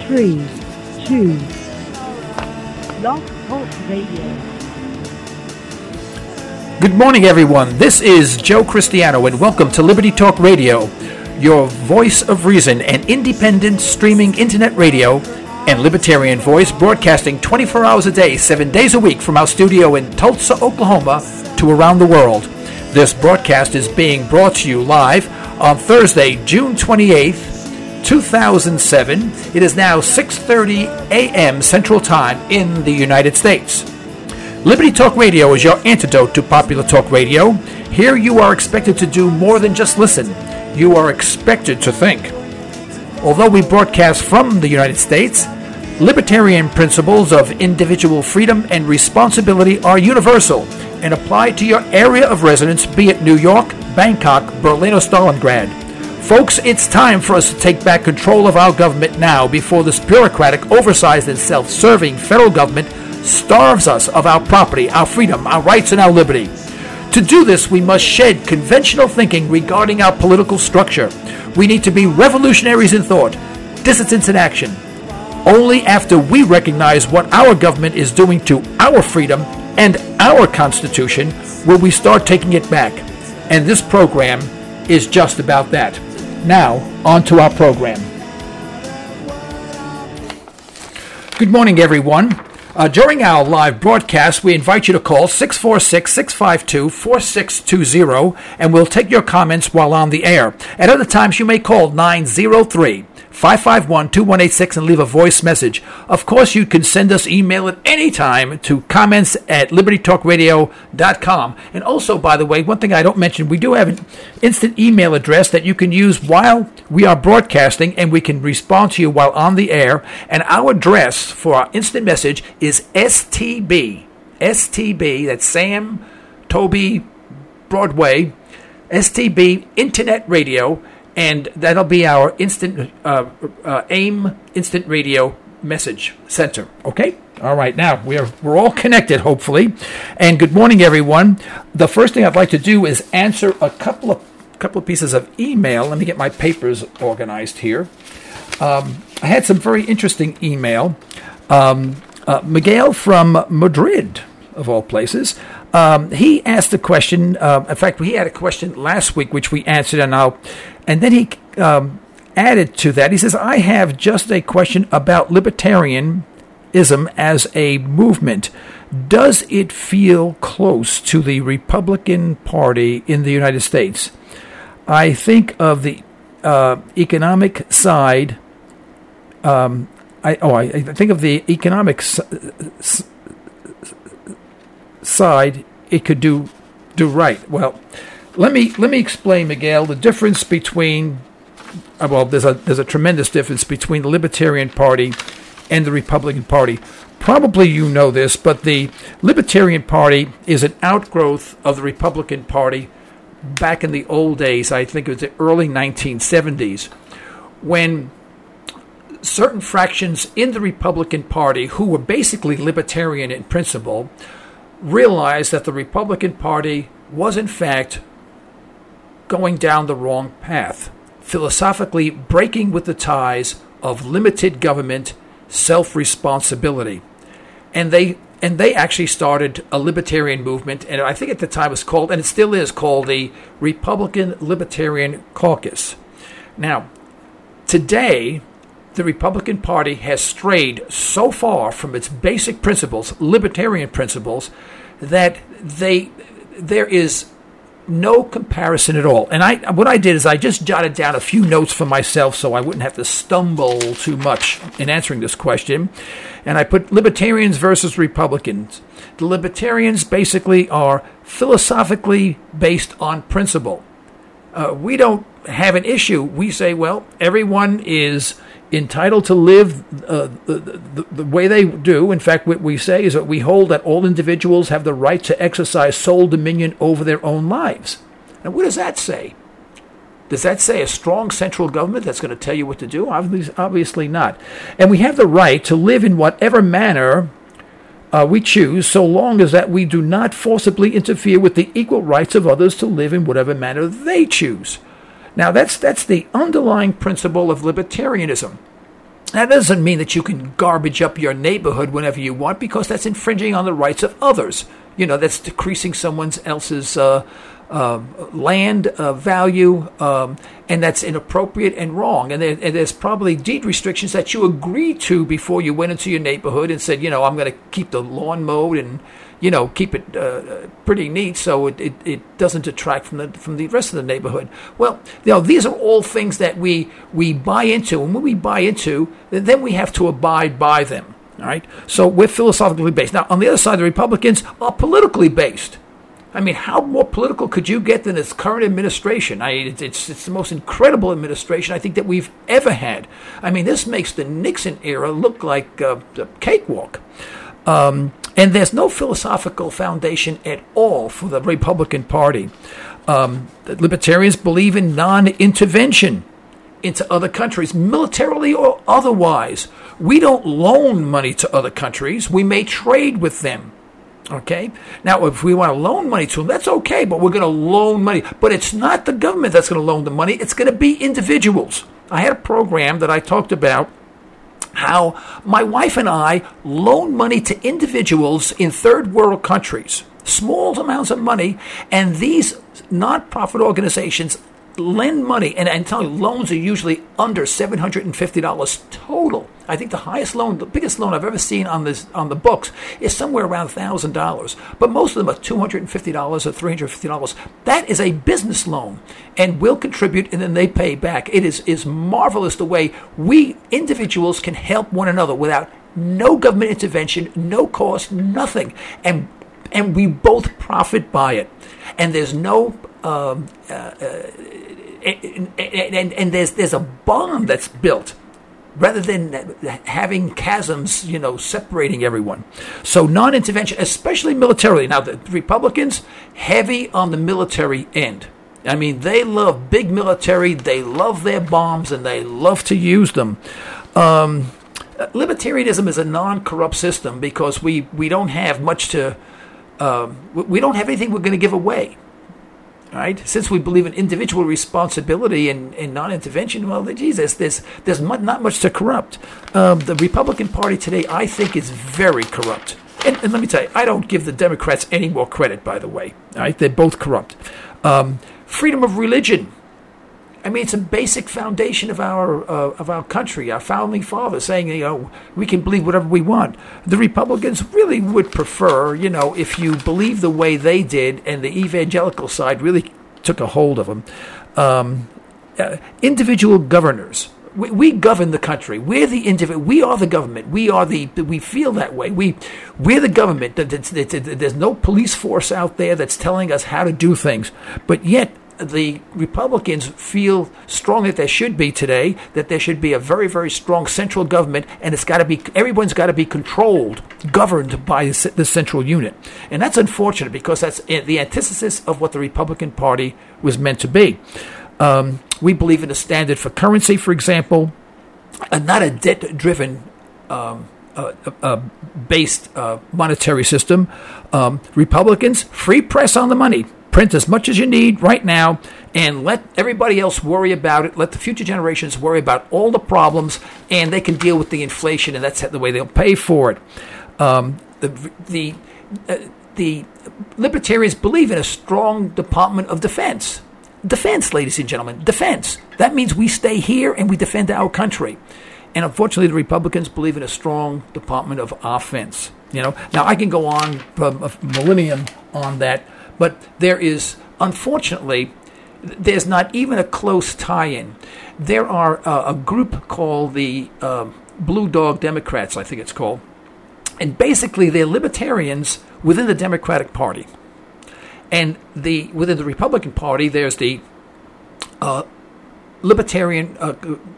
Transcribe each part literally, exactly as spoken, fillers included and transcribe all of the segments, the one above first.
three, two, Blog Talk Radio. Good morning, everyone. This is Joe Cristiano, and welcome to Liberty Talk Radio, your voice of reason and independent streaming internet radio and libertarian voice, broadcasting twenty-four hours a day, seven days a week from our studio in Tulsa, Oklahoma, to around the world. This broadcast is being brought to you live on Thursday, June twenty-eighth, two thousand seven. It is now six thirty a.m. Central Time in the United States. Liberty Talk Radio is your antidote to popular talk radio. Here you are expected to do more than just listen. You are expected to think. Although we broadcast from the United States, libertarian principles of individual freedom and responsibility are universal and apply to your area of residence, be it New York, Bangkok, Berlin, or Stalingrad. Folks, it's time for us to take back control of our government now before this bureaucratic, oversized, and self-serving federal government starves us of our property, our freedom, our rights, and our liberty. To do this, we must shed conventional thinking regarding our political structure. We need to be revolutionaries in thought, dissidents in action. Only after we recognize what our government is doing to our freedom and our Constitution will we start taking it back. And this program is just about that. Now, on to our program. Good morning, everyone. Uh, during our live broadcast, we invite you to call six four six, six five two, four six two zero, and we'll take your comments while on the air. At other times, you may call nine zero three, five five one, two one eight six and leave a voice message. Of course, you can send us email at any time to comments at liberty talk radio dot com. And also, by the way, one thing I don't mention, we do have an instant email address that you can use while we are broadcasting, and we can respond to you while on the air. And our address for our instant message is S T B. S T B, that's Sam, Toby, Broadway, S T B Internet Radio. And that'll be our instant uh, uh, AIM Instant Radio Message Center. Okay? All right. Now, we're we're all connected, hopefully. And good morning, everyone. The first thing I'd like to do is answer a couple of couple of pieces of email. Let me get my papers organized here. Um, I had some very interesting email. Um, uh, Miguel from Madrid, of all places. Um, he asked a question. Uh, in fact, he had a question last week, which we answered, and I'll, and then he um, added to that. He says, "I have just a question about libertarianism as a movement. Does it feel close to the Republican Party in the United States? I think of the uh, economic side. Um, I oh, I, I think of the economic s- s- side. It could do do right. Well, let me let me explain, Miguel, the difference between. Uh, well, there's a there's a tremendous difference between the Libertarian Party and the Republican Party. Probably you know this, but the Libertarian Party is an outgrowth of the Republican Party. Back in the old days, I think it was the early nineteen seventies, when certain fractions in the Republican Party, who were basically libertarian in principle, realized that the Republican Party was, in fact, going down the wrong path, philosophically breaking with the ties of limited government, self-responsibility. And they and they actually started a libertarian movement, and I think at the time it was called, and it still is called, the Republican Libertarian Caucus. Now, today, the Republican Party has strayed so far from its basic principles, libertarian principles, that they there is no comparison at all. And I, what I did is I just jotted down a few notes for myself so I wouldn't have to stumble too much in answering this question. And I put libertarians versus Republicans. The libertarians basically are philosophically based on principle. Uh, we don't have an issue. We say, well, everyone is entitled to live uh, the, the, the way they do. In fact, what we say is that we hold that all individuals have the right to exercise sole dominion over their own lives. And what does that say? Does that say a strong central government that's going to tell you what to do? Obviously, obviously not. And we have the right to live in whatever manner uh, we choose, so long as that we do not forcibly interfere with the equal rights of others to live in whatever manner they choose. Now, that's that's the underlying principle of libertarianism. That doesn't mean that you can garbage up your neighborhood whenever you want, because that's infringing on the rights of others. You know, that's decreasing someone else's uh, uh, land uh, value, um, and that's inappropriate and wrong. And, there, and there's probably deed restrictions that you agreed to before you went into your neighborhood and said, you know, I'm going to keep the lawn mowed and, you know, keep it uh, pretty neat so it, it, it doesn't detract from the from the rest of the neighborhood. Well, you know, these are all things that we we buy into, and when we buy into, then we have to abide by them. All right. So we're philosophically based. Now, on the other side, the Republicans are politically based. I mean, how more political could you get than this current administration? I it's, it's it's the most incredible administration I think that we've ever had. I mean, this makes the Nixon era look like uh, a cakewalk. Um, and there's no philosophical foundation at all for the Republican Party. Um, the libertarians believe in non-intervention into other countries, militarily or otherwise. We don't loan money to other countries. We may trade with them. Okay? Now, if we want to loan money to them, that's okay, but we're going to loan money. But it's not the government that's going to loan the money. It's going to be individuals. I had a program that I talked about how my wife and I loan money to individuals in third world countries, small amounts of money, and these nonprofit organizations lend money, and I'm telling you, loans are usually under seven hundred fifty dollars total. I think the highest loan, the biggest loan I've ever seen on this on the books is somewhere around one thousand dollars. But most of them are two hundred fifty dollars or three hundred fifty dollars. That is a business loan, and we'll contribute, and then they pay back. It is, is marvelous the way we individuals can help one another without no government intervention, no cost, nothing. And and we both profit by it. And there's no... Um, uh, uh, and, and, and there's there's a bond that's built rather than having chasms, you know, separating everyone. So non-intervention, especially militarily. Now, the Republicans, heavy on the military end. I mean, they love big military, they love their bombs, and they love to use them. Um, libertarianism is a non-corrupt system because we, we don't have much to, um, we don't have anything we're going to give away. Right? Since we believe in individual responsibility and, and non-intervention, well, geez, there's, there's, there's not much to corrupt. Um, the Republican Party today, I think, is very corrupt. And, and let me tell you, I don't give the Democrats any more credit, by the way. Right? They're both corrupt. Um, freedom of religion. I mean, it's a basic foundation of our uh, of our country. Our founding fathers saying, you know, we can believe whatever we want. The Republicans really would prefer, you know, if you believe the way they did, and the evangelical side really took a hold of them. Um, uh, individual governors. We, we govern the country. We're the individual. We are the government. We are the. We feel that way. We we're the government. There's no police force out there that's telling us how to do things, but yet the Republicans feel strongly that there should be today, that there should be a very, very strong central government, and it's got to be, everyone's got to be controlled, governed by the central unit. And that's unfortunate because that's the antithesis of what the Republican Party was meant to be. Um, we believe in a standard for currency, for example, and not a debt-driven um, uh, uh, based uh, monetary system. Um, Republicans, free press on the money. Print as much as you need right now and let everybody else worry about it. Let the future generations worry about all the problems, and they can deal with the inflation, and that's the way they'll pay for it. Um, the the, uh, the libertarians believe in a strong Department of Defense. Defense, ladies and gentlemen, defense. That means we stay here and we defend our country. And unfortunately, the Republicans believe in a strong Department of Offense. You know, now I can go on from a millennium on that. But there is, unfortunately, there's not even a close tie-in. There are uh, a group called the uh, Blue Dog Democrats, I think it's called. And basically, they're libertarians within the Democratic Party. And the within the Republican Party, there's the uh, Libertarian, uh,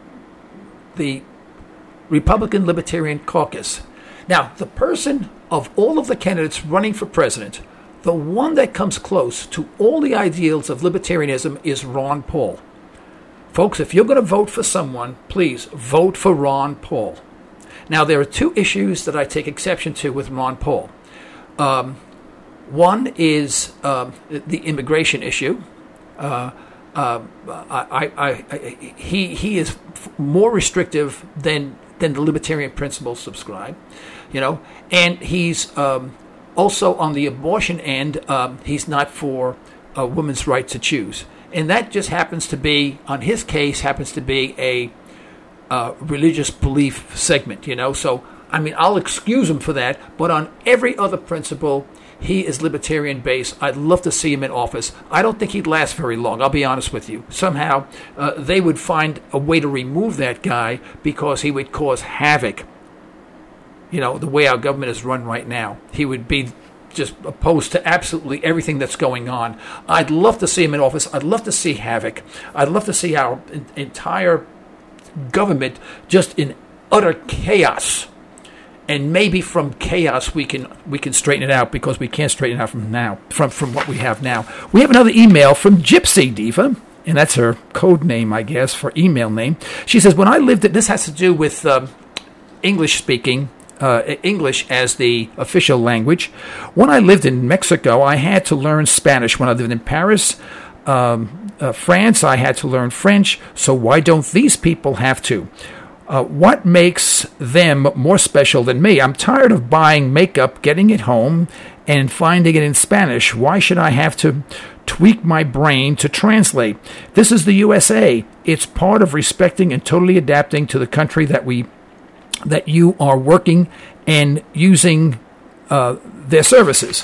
the Republican Libertarian Caucus. Now, the person of all of the candidates running for president, the one that comes close to all the ideals of libertarianism is Ron Paul. Folks, if you're going to vote for someone, please vote for Ron Paul. Now, there are two issues that I take exception to with Ron Paul. Um, one is um, the immigration issue. Uh, uh, I, I, I, he he is more restrictive than than the libertarian principles subscribe, you know, and he's um, also on the abortion end, um, he's not for a woman's right to choose. And that just happens to be, on his case, happens to be a uh, religious belief segment, you know. So, I mean, I'll excuse him for that, but on every other principle, he is libertarian-based. I'd love to see him in office. I don't think he'd last very long, I'll be honest with you. Somehow, uh, they would find a way to remove that guy because he would cause havoc. You know, the way our government is run right now. He would be just opposed to absolutely everything that's going on. I'd love to see him in office. I'd love to see havoc. I'd love to see our entire government just in utter chaos. And maybe from chaos we can we can straighten it out, because we can't straighten it out from now from from what we have now. We have another email from Gypsy Diva, and that's her code name, I guess, for email name. She says, when I lived at, this has to do with um, English speaking, uh, English as the official language. When I lived in Mexico, I had to learn Spanish. When I lived in Paris, um, uh, France, I had to learn French. So why don't these people have to? Uh, what makes them more special than me? I'm tired of buying makeup, getting it home, and finding it in Spanish. Why should I have to tweak my brain to translate? This is the U S A. It's part of respecting and totally adapting to the country that we, that you are working and using uh, their services.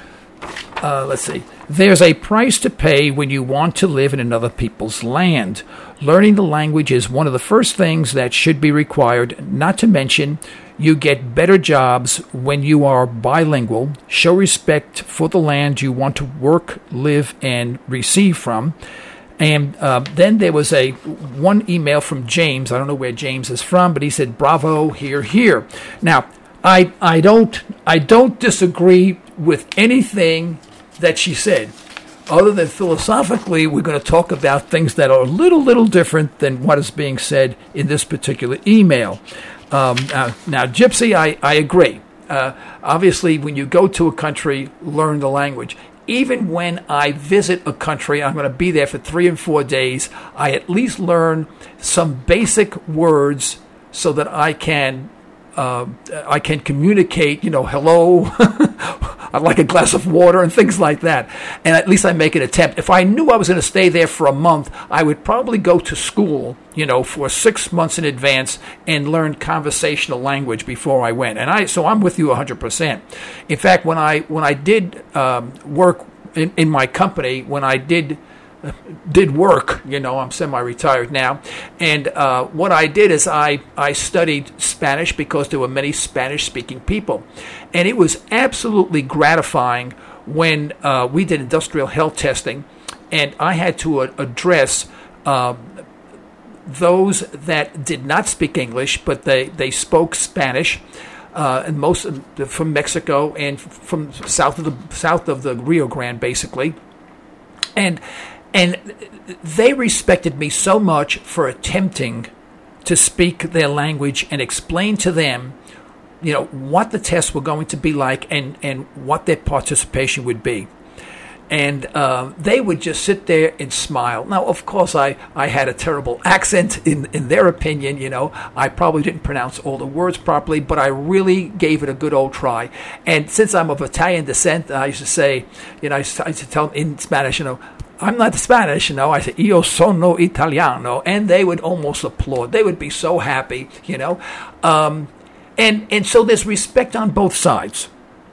Uh, let's see. There's a price to pay when you want to live in another people's land. Learning the language is one of the first things that should be required, not to mention you get better jobs when you are bilingual. Show respect for the land you want to work, live, and receive from. And uh, then there was a one email from James. I don't know where James is from, but he said, bravo, here, here. Now, I I don't I don't disagree with anything that she said, other than philosophically, we're going to talk about things that are a little, little different than what is being said in this particular email. Um, uh, now, Gypsy, I, I agree. Uh, obviously, when you go to a country, learn the language. Even when I visit a country, I'm going to be there for three and four days, I at least learn some basic words so that I can uh, I can communicate, you know, hello, I'd like a glass of water and things like that. And at least I make an attempt. If I knew I was going to stay there for a month, I would probably go to school, you know, for six months in advance and learn conversational language before I went. And I, so I'm with you one hundred percent. In fact, when I when I did um, work in, in my company, when I did did work, you know, I'm semi-retired now, and uh, what I did is I, I studied Spanish because there were many Spanish-speaking people, and it was absolutely gratifying when uh, we did industrial health testing, and I had to uh, address uh, those that did not speak English, but they, they spoke Spanish, uh, and most of the, from Mexico and from south of the south of the Rio Grande, basically, and And they respected me so much for attempting to speak their language and explain to them, you know, what the tests were going to be like and, and what their participation would be. And uh, they would just sit there and smile. Now, of course, I, I had a terrible accent in, in their opinion, you know. I probably didn't pronounce all the words properly, but I really gave it a good old try. And since I'm of Italian descent, I used to say, you know, I used to, I used to tell them in Spanish, you know, I'm not Spanish, you know. I said, io sono italiano. And they would almost applaud. They would be so happy, you know. Um, and, and so there's respect on both sides.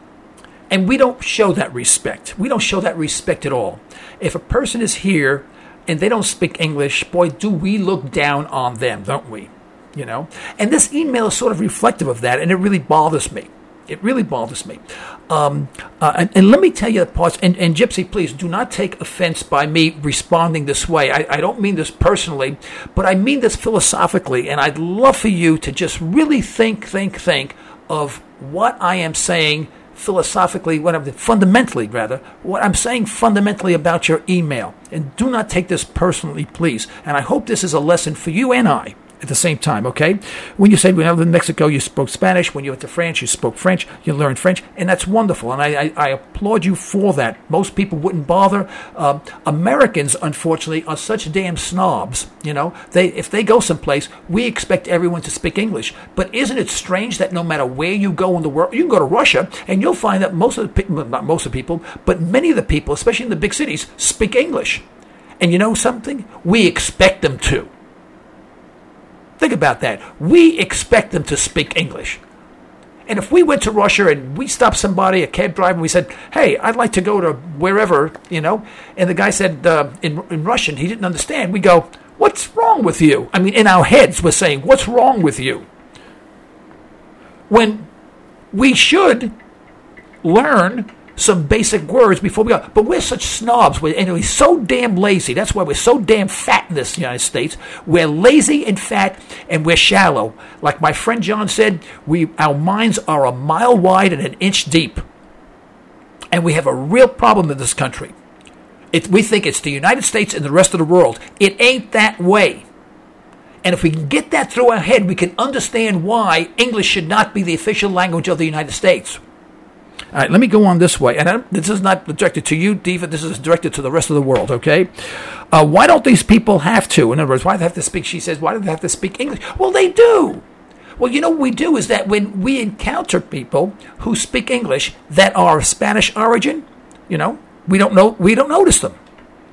And we don't show that respect. We don't show that respect at all. If a person is here and they don't speak English, boy, do we look down on them, don't we? You know. And this email is sort of reflective of that, and it really bothers me. It really bothers me. Um, uh, and, and let me tell you the parts, and, and Gypsy, please do not take offense by me responding this way. I, I don't mean this personally, but I mean this philosophically, and I'd love for you to just really think, think, think of what I am saying philosophically, what I'm, fundamentally rather, what I'm saying fundamentally about your email. And do not take this personally, please. And I hope this is a lesson for you and I, at the same time, okay? When you say when you lived in Mexico, you spoke Spanish. When you went to France, you spoke French. You learned French, and that's wonderful, and I, I, I applaud you for that. Most people wouldn't bother. Uh, Americans, unfortunately, are such damn snobs, you know? They If they go someplace, we expect everyone to speak English. But isn't it strange that no matter where you go in the world, you can go to Russia, and you'll find that most of the people, not most of the people, but many of the people, especially in the big cities, speak English. And you know something? We expect them to. Think about that. We expect them to speak English. And if we went to Russia and we stopped somebody, a cab driver, and we said, hey, I'd like to go to wherever, you know, and the guy said uh, in, in Russian, he didn't understand, we go, what's wrong with you? I mean, in our heads, we're saying, what's wrong with you? When we should learn some basic words before we go. But we're such snobs. We're, and we're so damn lazy. That's why we're so damn fat in this United States. We're lazy and fat, and we're shallow. Like my friend John said, we our minds are a mile wide and an inch deep. And we have a real problem in this country. It, we think it's the United States and the rest of the world. It ain't that way. And if we can get that through our head, we can understand why English should not be the official language of the United States. All right, let me go on this way. And I, this is not directed to you, Diva. This is directed to the rest of the world, okay? Uh, why don't these people have to? In other words, why do they have to speak? She says, why do they have to speak English? Well, they do. Well, you know what we do is that when we encounter people who speak English that are of Spanish origin, you know, we don't know, we don't notice them.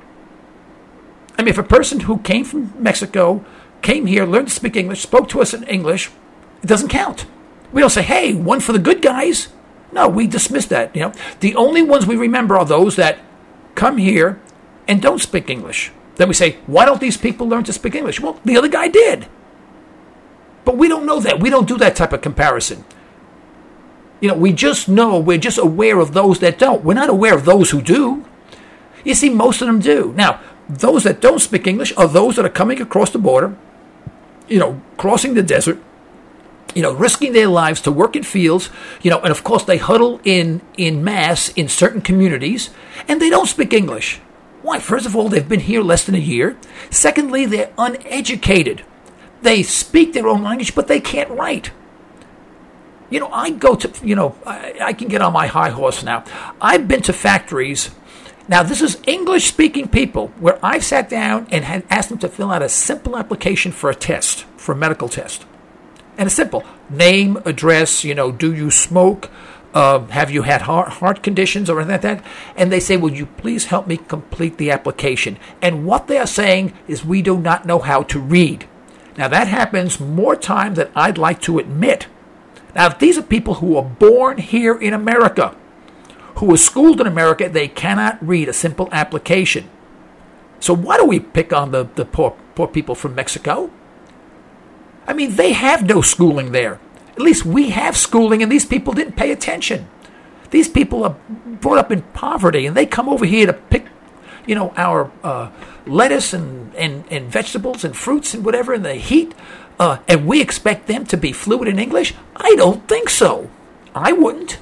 I mean, if a person who came from Mexico, came here, learned to speak English, spoke to us in English, it doesn't count. We don't say, hey, one for the good guys. No, we dismiss that. You know, the only ones we remember are those that come here and don't speak English. Then we say, why don't these people learn to speak English? Well, the other guy did. But we don't know that. We don't do that type of comparison. You know, we just know, we're just aware of those that don't. We're not aware of those who do. You see, most of them do. Now, those that don't speak English are those that are coming across the border, you know, crossing the desert, you know, risking their lives to work in fields, you know, and of course they huddle in in mass in certain communities, and they don't speak English. Why? First of all, they've been here less than a year. Secondly, they're uneducated. They speak their own language, but they can't write. You know, I go to, you know, I, I can get on my high horse now. I've been to factories. Now, this is English-speaking people where I've sat down and had asked them to fill out a simple application for a test, for a medical test. And it's simple. Name, address, you know, do you smoke? Uh, have you had heart, heart conditions or anything like that? And they say, will you please help me complete the application? And what they are saying is we do not know how to read. Now, that happens more time than I'd like to admit. Now, if these are people who are born here in America, who were schooled in America, they cannot read a simple application. So why do we pick on the, the poor, poor people from Mexico? I mean, they have no schooling there. At least we have schooling, and these people didn't pay attention. These people are brought up in poverty, and they come over here to pick, you know, our uh, lettuce and, and, and vegetables and fruits and whatever in the heat, uh, and we expect them to be fluent in English? I don't think so. I wouldn't.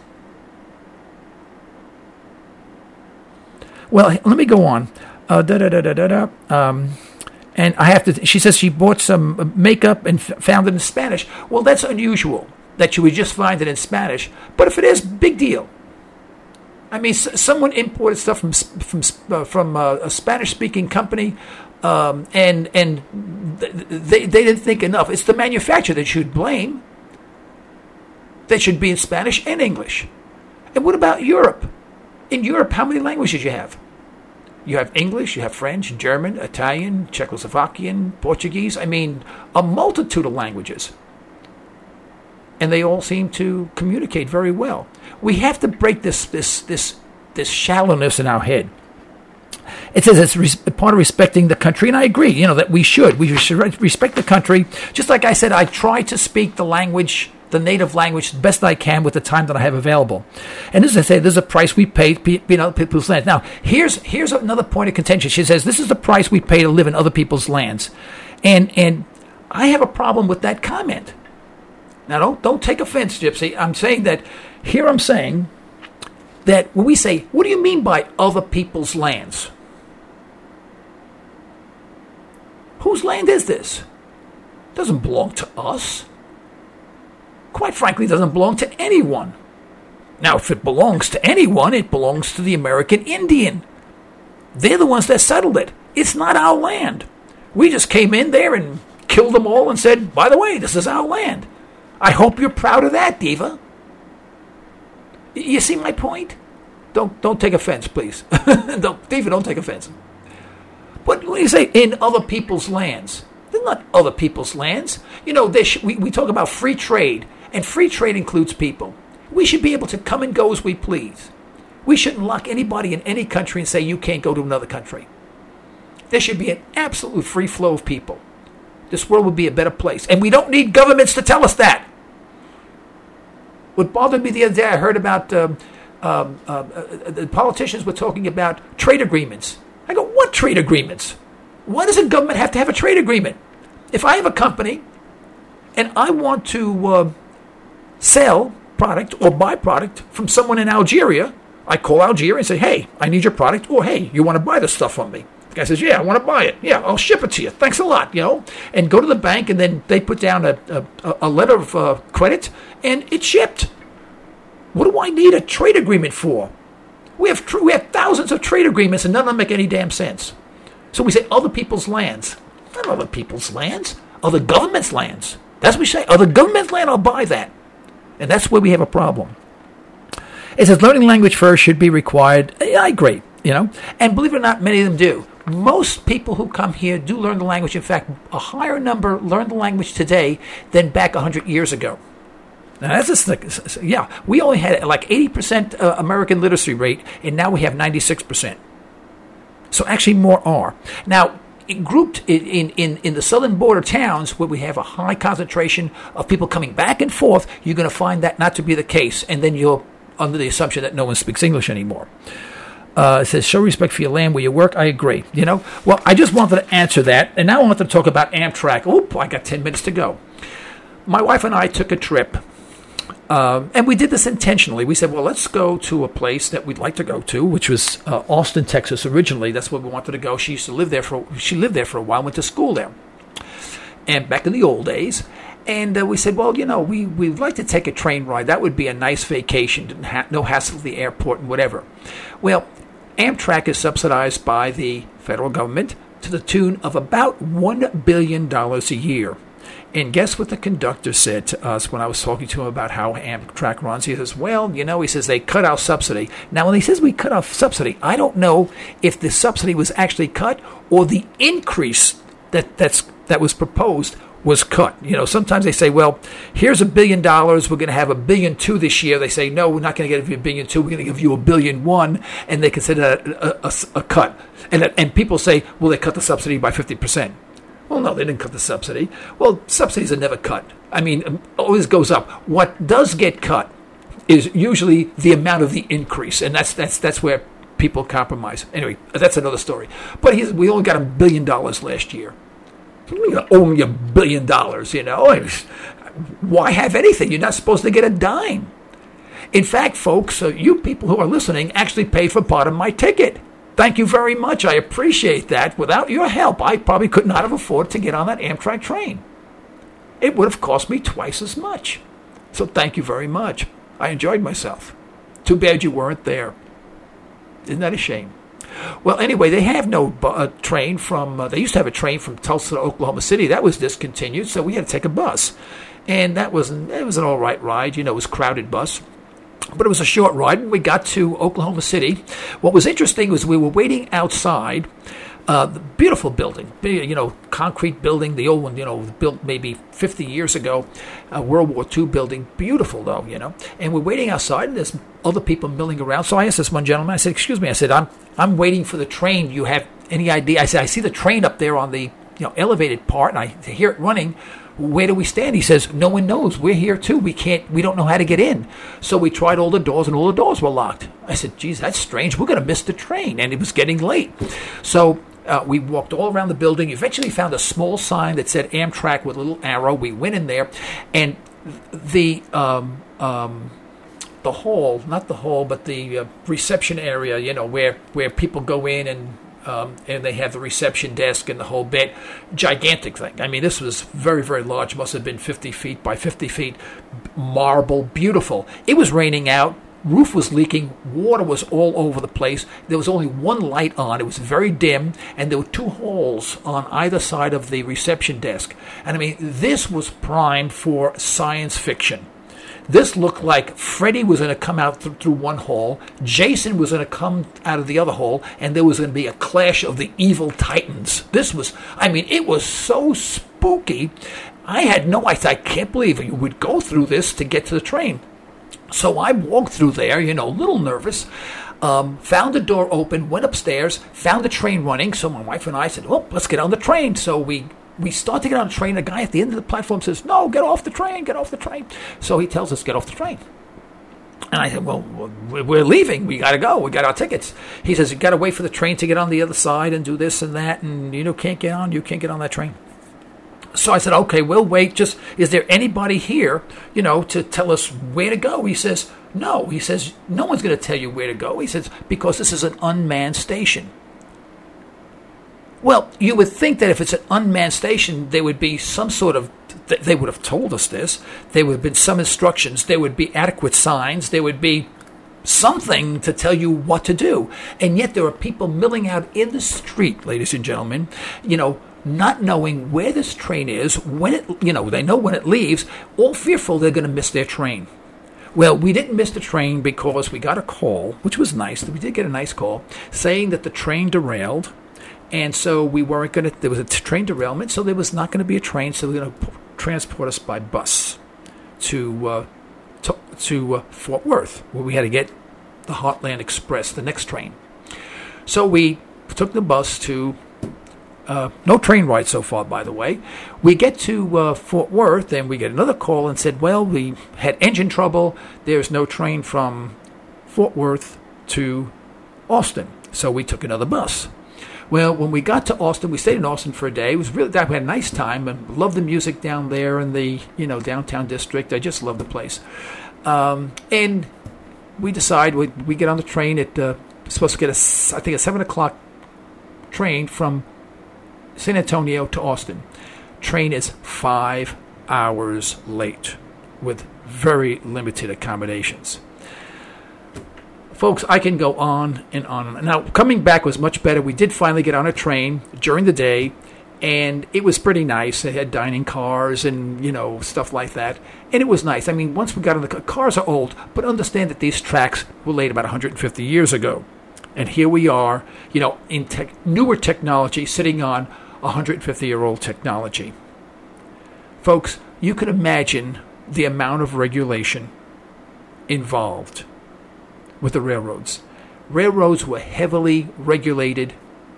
Well, let me go on. Uh, da da da da da da. Um, And I have to, she says she bought some makeup and f- found it in Spanish. Well, that's unusual that you would just find it in Spanish. But if it is, big deal. I mean, s- someone imported stuff from from uh, from uh, a Spanish-speaking company, um, and and th- they they didn't think enough. It's the manufacturer that should blame. They should be in Spanish and English. And what about Europe? In Europe, how many languages you have? You have English, you have French, German, Italian, Czechoslovakian, Portuguese. I mean, a multitude of languages. And they all seem to communicate very well. We have to break this this this this shallowness in our head. It says it's res- part of respecting the country, and I agree, you know, that we should. We should respect the country. Just like I said, I try to speak the language, the native language, the best I can with the time that I have available. And as I say, there's a price we pay to be in other people's lands. Now, here's here's another point of contention. She says, this is the price we pay to live in other people's lands. And and I have a problem with that comment. Now, don't, don't take offense, Gypsy. I'm saying that, here I'm saying that when we say, what do you mean by other people's lands? Whose land is this? It doesn't belong to us. Quite frankly, it doesn't belong to anyone. Now, if it belongs to anyone, it belongs to the American Indian. They're the ones that settled it. It's not our land. We just came in there and killed them all and said, by the way, this is our land. I hope you're proud of that, Diva. You see my point? Don't don't take offense, please. don't, Diva, don't take offense. But when you say in other people's lands, they're not other people's lands. You know, they sh- we, we talk about free trade, and free trade includes people. We should be able to come and go as we please. We shouldn't lock anybody in any country and say you can't go to another country. There should be an absolute free flow of people. This world would be a better place. And we don't need governments to tell us that. What bothered me the other day, I heard about um, um, uh, uh, the politicians were talking about trade agreements. I go, what trade agreements? Why does a government have to have a trade agreement? If I have a company and I want to uh, sell product or buy product from someone in Algeria, I call Algeria and say, hey, I need your product, or hey, you want to buy this stuff from me? The guy says, yeah, I want to buy it. Yeah, I'll ship it to you. Thanks a lot, you know. And go to the bank, and then they put down a, a, a letter of uh, credit, and it's shipped. What do I need a trade agreement for? We have tr- we have thousands of trade agreements, and none of them make any damn sense. So we say other people's lands. Not other people's lands. Other government's lands. That's what we say. Other government's land, I'll buy that. And that's where we have a problem. It says learning language first should be required. I agree, you know. And believe it or not, many of them do. Most people who come here do learn the language. In fact, a higher number learn the language today than back one hundred years ago. Now, that's just, yeah, we only had like eighty percent uh, American literacy rate, and now we have ninety-six percent. So actually more are. Now, it grouped in, in, in the southern border towns where we have a high concentration of people coming back and forth, you're going to find that not to be the case, and then you're under the assumption that no one speaks English anymore. Uh, it says, show respect for your land where you work. I agree. You know, well, I just wanted to answer that, and now I want to talk about Amtrak. Oop, I got ten minutes to go. My wife and I took a trip, um, and we did this intentionally. We said, well, let's go to a place that we'd like to go to, which was uh, Austin, Texas. Originally, that's where we wanted to go. She used to live there for. She lived there for a while, went to school there, and back in the old days. And uh, we said, well, you know, we, we'd like to take a train ride. That would be a nice vacation, didn't ha- no hassle to the airport and whatever. Well, Amtrak is subsidized by the federal government to the tune of about one billion dollars a year. And guess what the conductor said to us when I was talking to him about how Amtrak runs? He says, well, you know, he says, they cut our subsidy. Now, when he says we cut our subsidy, I don't know if the subsidy was actually cut or the increase that that's that was proposed was cut. You know, sometimes they say, well, here's a billion dollars. We're going to have a billion two this year. They say, no, we're not going to give you a billion two. We're going to give you a billion one. And they consider that a, a, a cut. And, and people say, well, they cut the subsidy by fifty percent. Well, no, they didn't cut the subsidy. Well, subsidies are never cut. I mean, it always goes up. What does get cut is usually the amount of the increase. And that's that's that's where people compromise. Anyway, that's another story. But he's, we only got a billion dollars last year. You owe me a billion dollars, you know. Why have anything? You're not supposed to get a dime. In fact, folks, uh, you people who are listening actually paid for part of my ticket. Thank you very much. I appreciate that. Without your help, I probably could not have afforded to get on that Amtrak train. It would have cost me twice as much. So thank you very much. I enjoyed myself. Too bad you weren't there. Isn't that a shame? Well, anyway, they have no bu- uh, train from, uh, they used to have a train from Tulsa to Oklahoma City. That was discontinued, so we had to take a bus. And that was, an, it was an all right ride. You know, it was a crowded bus. But it was a short ride, and we got to Oklahoma City. What was interesting was we were waiting outside uh, the beautiful building, you know, concrete building, the old one, you know, built maybe fifty years ago, uh, World War Two building, beautiful though, you know. And we're waiting outside, and there's other people milling around. So I asked this one gentleman, I said, excuse me, I said, I'm I'm waiting for the train. Do you have any idea? I said, I see the train up there on the, you know, elevated part, and I hear it running. Where do we stand? He says, no one knows. We're here too. We can't, we don't know how to get in. So we tried all the doors, and all the doors were locked. I said, geez, that's strange. We're going to miss the train. And it was getting late. So uh, we walked all around the building, eventually found a small sign that said Amtrak with a little arrow. We went in there, and the, um, um, the hall, not the hall, but the uh, reception area, you know, where, where people go in and Um, and they have the reception desk and the whole bit. Gigantic thing. I mean, this was very, very large. Must have been fifty feet by fifty feet. Marble, beautiful. It was raining out. Roof was leaking. Water was all over the place. There was only one light on. It was very dim. And there were two holes on either side of the reception desk. And I mean, this was primed for science fiction. This looked like Freddy was going to come out th- through one hole, Jason was going to come out of the other hole, and there was going to be a clash of the evil titans. This was, I mean, it was so spooky. I had no idea. I can't believe you would go through this to get to the train. So I walked through there, you know, a little nervous, um, found the door open, went upstairs, found the train running. So my wife and I said, well, let's get on the train. So we We start to get on the train. The guy at the end of the platform says, no, get off the train, get off the train. So he tells us, get off the train. And I said, well, we're leaving. We got to go. We got our tickets. He says, you got to wait for the train to get on the other side and do this and that. And, you know, can't get on. You can't get on that train. So I said, okay, we'll wait. Just, is there anybody here, you know, to tell us where to go? He says, no. He says, no one's going to tell you where to go. He says, because this is an unmanned station. Well, you would think that if it's an unmanned station, there would be some sort of, they would have told us this, there would have been some instructions, there would be adequate signs, there would be something to tell you what to do. And yet there are people milling out in the street, ladies and gentlemen, you know, not knowing where this train is, when it, you know, they know when it leaves, all fearful they're going to miss their train. Well, we didn't miss the train because we got a call, which was nice, we did get a nice call, saying that the train derailed. And so we weren't going to, there was a t- train derailment, so there was not going to be a train, so they're going to p- transport us by bus to uh, to, to uh, Fort Worth, where we had to get the Heartland Express, the next train. So we took the bus to, uh, no train ride so far, by the way. We get to uh, Fort Worth, and we get another call and said, well, we had engine trouble. There's no train from Fort Worth to Austin. So we took another bus. Well, when we got to Austin, we stayed in Austin for a day. It was really, we had a nice time and loved the music down there in the, you know, downtown district. I just love the place. Um, and we decide, we, we get on the train at, uh, supposed to get a, I think a seven o'clock train from San Antonio to Austin. Train is five hours late with very limited accommodations. Folks, I can go on and on. Now, coming back was much better. We did finally get on a train during the day, and it was pretty nice. They had dining cars and, you know, stuff like that. And it was nice. I mean, once we got on the cars are old, but understand that these tracks were laid about one hundred fifty years ago. And here we are, you know, in tech, newer technology sitting on one hundred fifty-year-old technology. Folks, you can imagine the amount of regulation involved with the railroads. Railroads were heavily regulated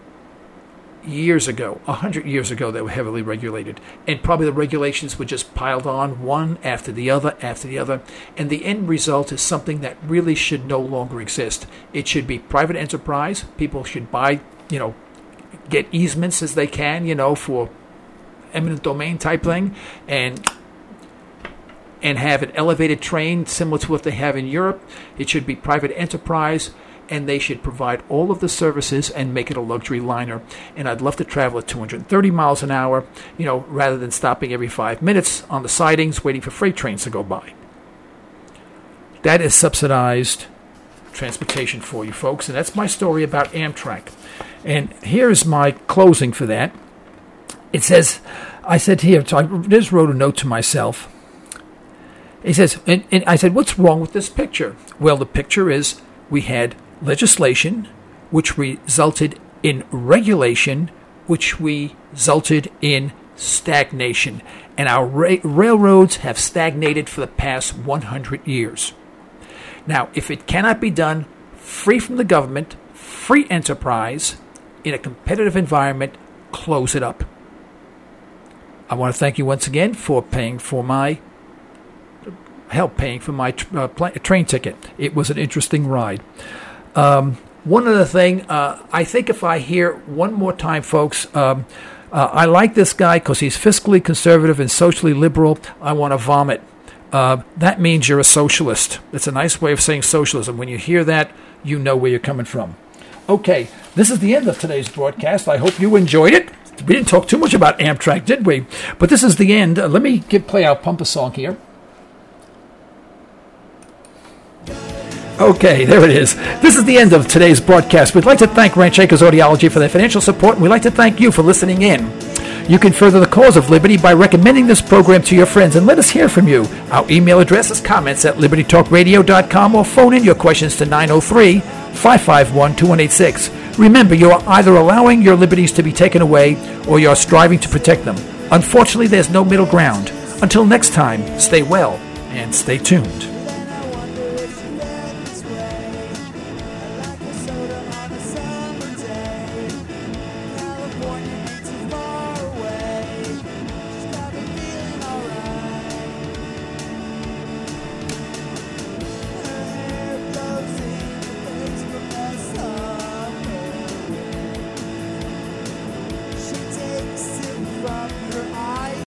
years ago, a hundred years ago they were heavily regulated. And probably the regulations were just piled on one after the other, after the other. And the end result is something that really should no longer exist. It should be private enterprise. People should buy, you know, get easements as they can, you know, for eminent domain type thing. And and have an elevated train similar to what they have in Europe. It should be private enterprise, and they should provide all of the services and make it a luxury liner. And I'd love to travel at two hundred thirty miles an hour, you know, rather than stopping every five minutes on the sidings waiting for freight trains to go by. That is subsidized transportation for you folks, and that's my story about Amtrak. And here's my closing for that. It says, I said here, so I just wrote a note to myself. He says, and, and I said, what's wrong with this picture? Well, the picture is we had legislation, which resulted in regulation, which resulted in stagnation. And our ra- railroads have stagnated for the past one hundred years. Now, if it cannot be done free from the government, free enterprise, in a competitive environment, close it up. I want to thank you once again for paying for my help paying for my uh, pl- train ticket. It was an interesting ride. Um, one other thing, uh, I think if I hear one more time, folks, um, uh, I like this guy because he's fiscally conservative and socially liberal. I want to vomit. Uh, that means you're a socialist. It's a nice way of saying socialism. When you hear that, you know where you're coming from. Okay, this is the end of today's broadcast. I hope you enjoyed it. We didn't talk too much about Amtrak, did we? But this is the end. Uh, let me give, play our pumper song here. Okay, there it is. This is the end of today's broadcast. We'd like to thank Ranch Acres Audiology for their financial support, and we'd like to thank you for listening in. You can further the cause of Liberty by recommending this program to your friends, and let us hear from you. Our email address is comments at liberty talk radio dot com, or phone in your questions to nine oh three, five five one, two one eight six. Remember, you are either allowing your liberties to be taken away or you are striving to protect them. Unfortunately, there's no middle ground. Until next time, stay well and stay tuned.